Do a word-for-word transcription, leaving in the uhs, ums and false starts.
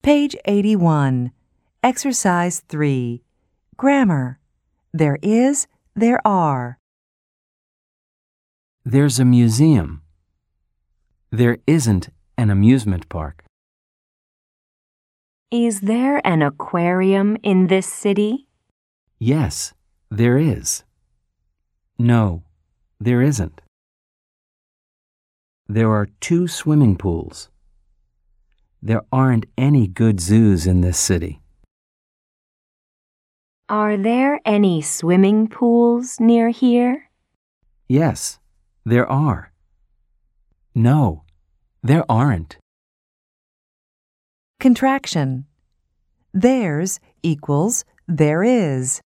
Page eighty-one. Exercise three. Grammar. There is, there are. There's a museum. There isn't an amusement park. Is there an aquarium in this city? Yes, there is. No, there isn't. There are two swimming pools. There aren't any good zoos in this city. Are there any swimming pools near here? Yes, there are. No, there aren't. Contraction. There's equals there is.